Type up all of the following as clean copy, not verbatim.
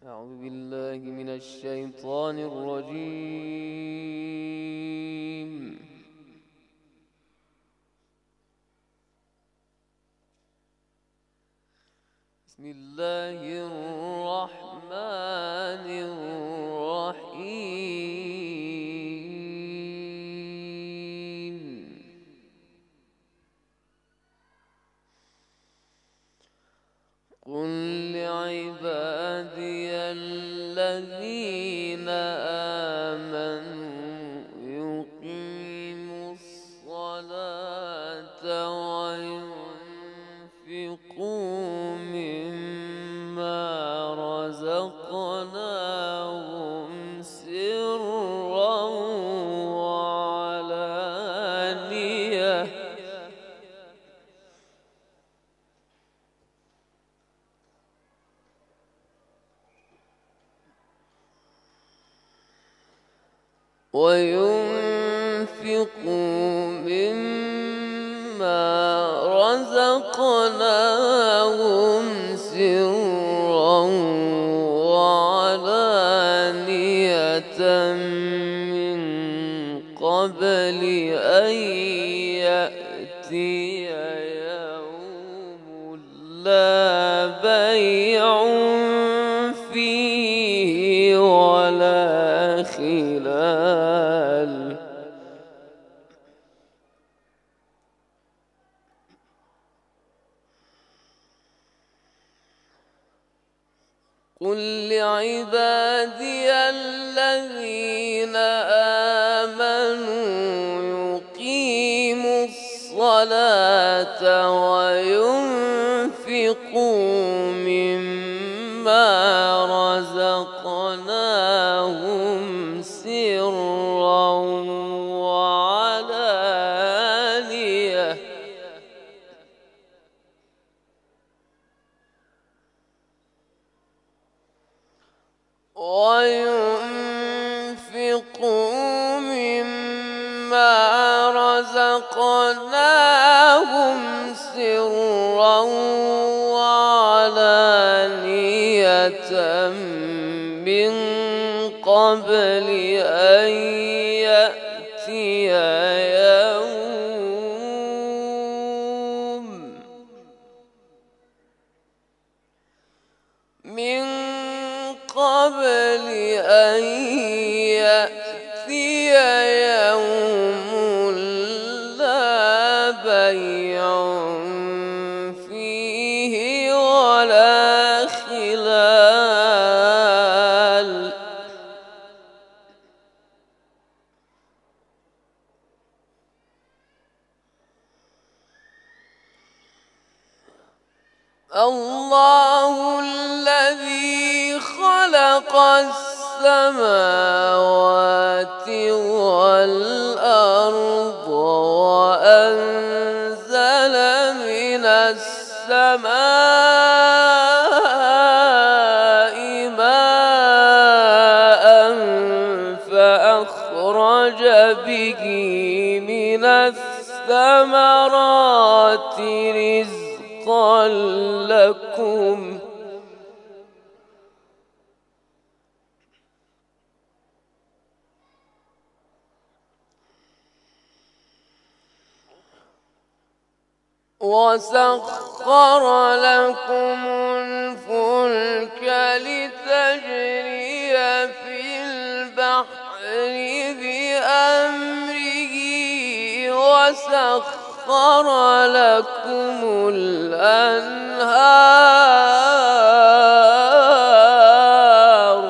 أعوذ بالله من الشيطان الرجيم. بسم الله الرحمن الرحيم. قل لعبادي الذين آمنوا يقيموا الصلاة وينفقوا مما رزقناهم سرا وعلانية من قبل أن يأتي يوم لا بيع فيه ولا خلال. قل لعبادي الذين آمنوا يقيموا الصلاة وينفقوا مما رزقناهم سرا وعلانية من قبل أن يأتي من قبل أن يأتي يوم لا بيع فيه ولا خلال. الله الذي خلق السماوات والأرض وأنزل من السماء ماء فأخرج به من الثمرات رزقا لكم وسخر لكم الفلك لتجري في البحر بأمره وسخر لكم الأنهار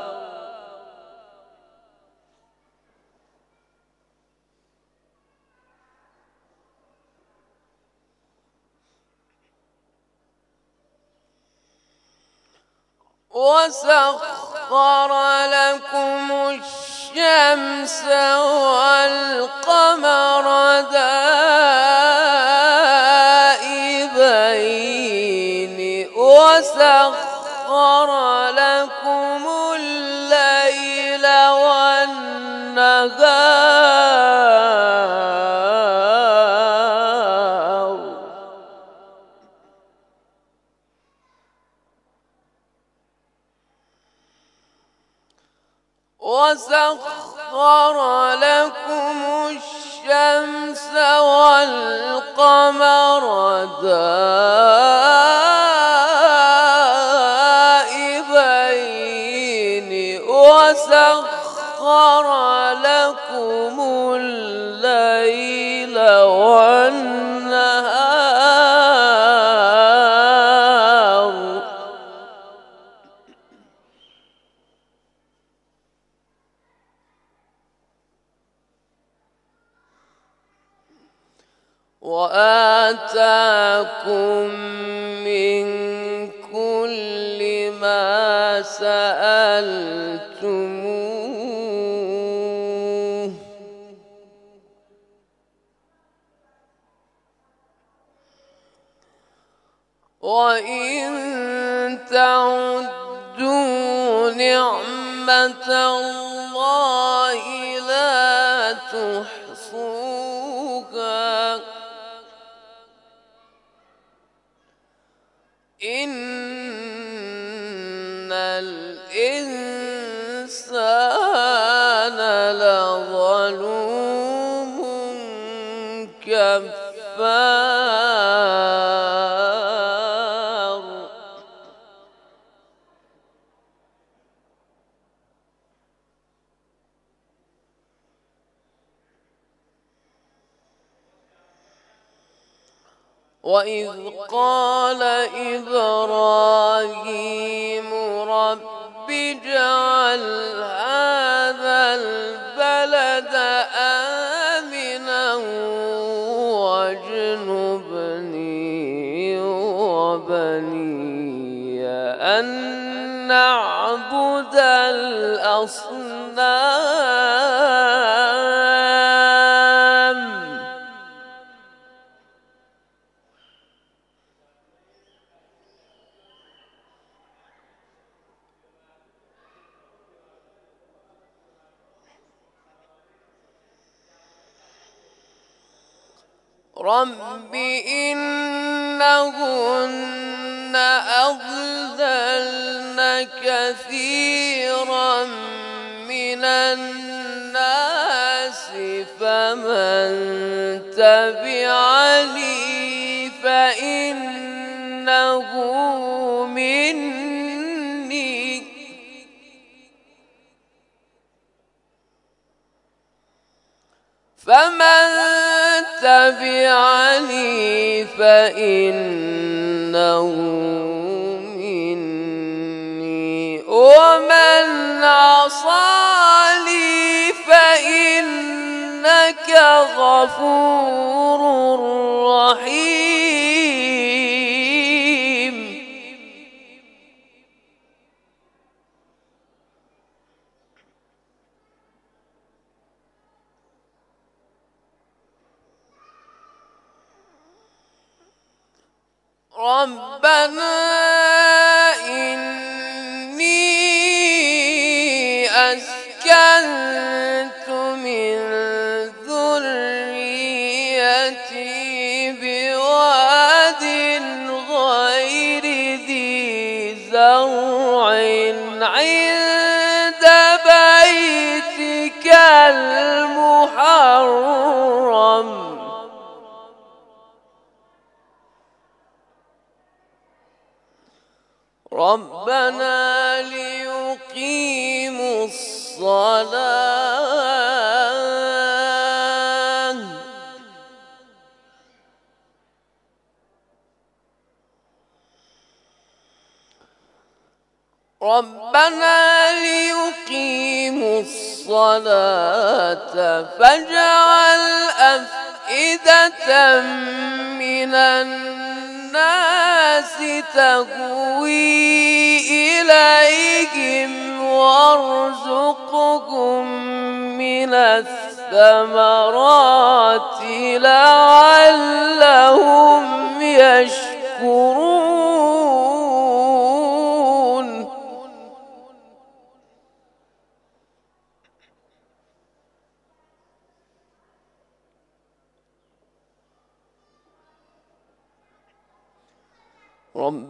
وسخر لكم الشمس والقمر دائبين وسخر لكم الليل والنهار وسخر لكم الشمس والقمر دائبين وسخر لكم الليل والنهار وآتاكم من كل ما سألتموه وإن تعدوا نعمة الله لا تحصوها إن الإنسان لظلوم كفار وإذ قال إبراهيم رب اجعل هذا البلد آمنا واجنبني وبني أن نعبد الأصنام رب إنهن أضللن كثيرا من الناس فمن تبعني فإنه مني فمن تبعني فإنه مني ومن عصاني فإنك غفور رحيم ربنا إني أسكنت من ذريتي بواد غير ذي زرع عند بيتك المحرم ربنا ليقيموا الصلاة فاجعل أفئدة من الناس تهوي إليهم وارزقهم من الثمرات لعلهم يشكرون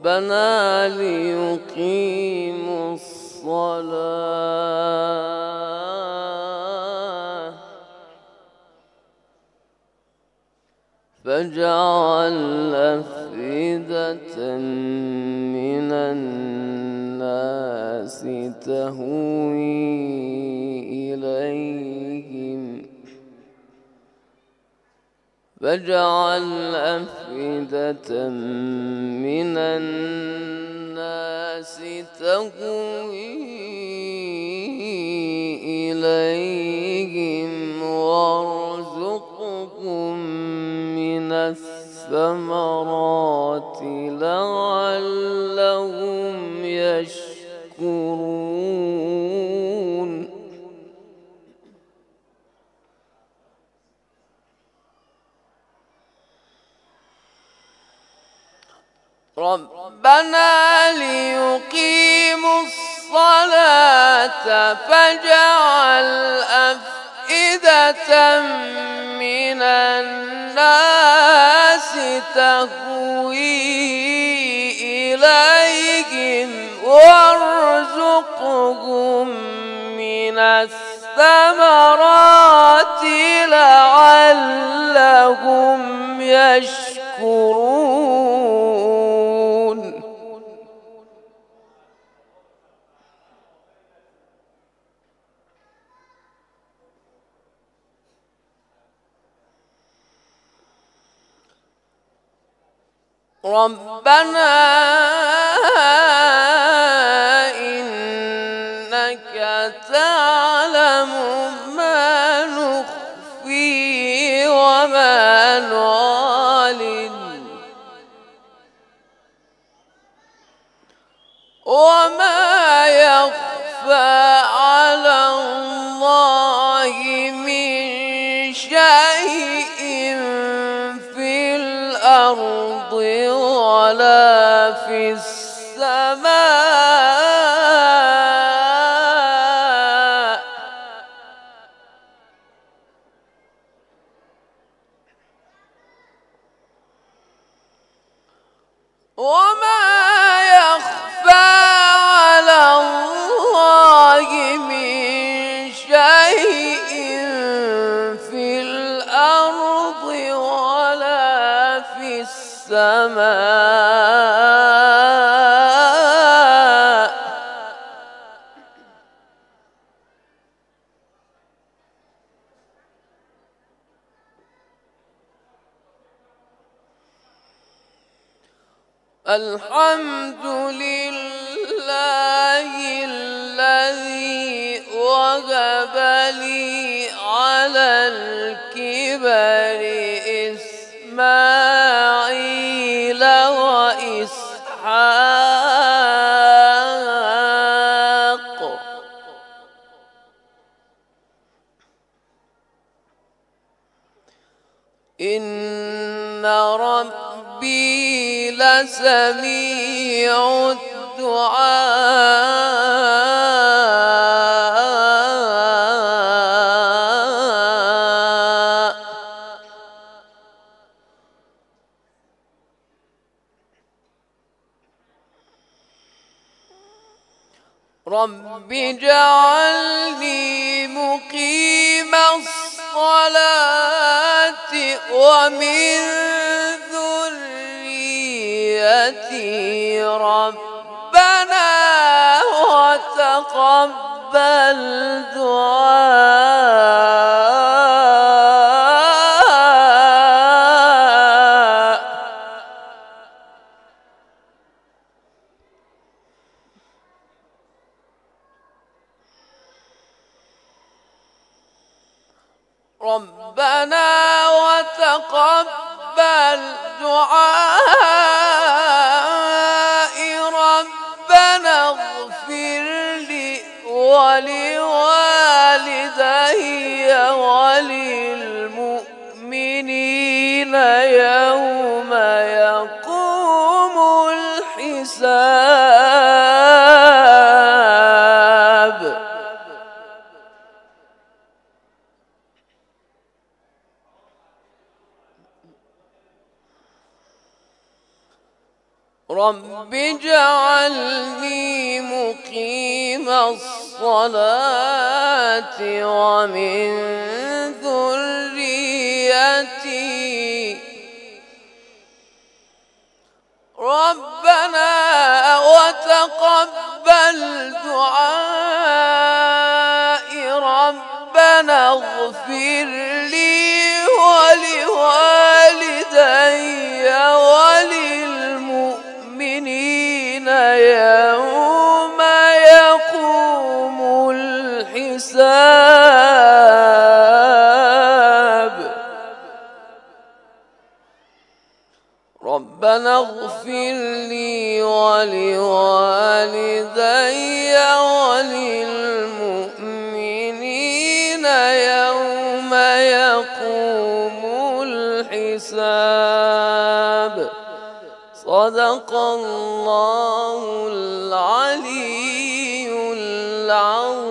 ربنا ليقيموا الصلاة فاجعل أفئدة من الناس تهوي إليهم وارزقهم من الثمرات لعلهم يشكرون ربنا ليقيموا الصلاة فاجعل أفئدة من الناس تهوي إليهم وارزقهم من الثمرات لعلهم يشكرون ربنا إنك تعلم ما نخفي وما نعلن وما يخفى على الله من شيء في الأرض ولا في السماء وما يخفى على الله من شيء في الأرض ولا في السماء الحمد لله الذي وهب لي على الكبر إسماعيل وإسحاق إن ربي لسميع الدعاء رب اجعلني مقيم الصلاة ومن ذريتي ربنا وتقبل دعاء ربنا وتقبل دعائي ربنا اغفر لي ولوالدي وللمؤمنين يوم يقوم الحساب رب اجعلني مقيم الصلاة ومن ذريتي ربنا وتقبل دعائي ربنا اغفر لي ولوالدي وللمؤمنين يوم يقوم الحساب ربنا اغفر لي ولوالدي وللمؤمنين يوم يقوم الحساب صدق الله العلي العظيم.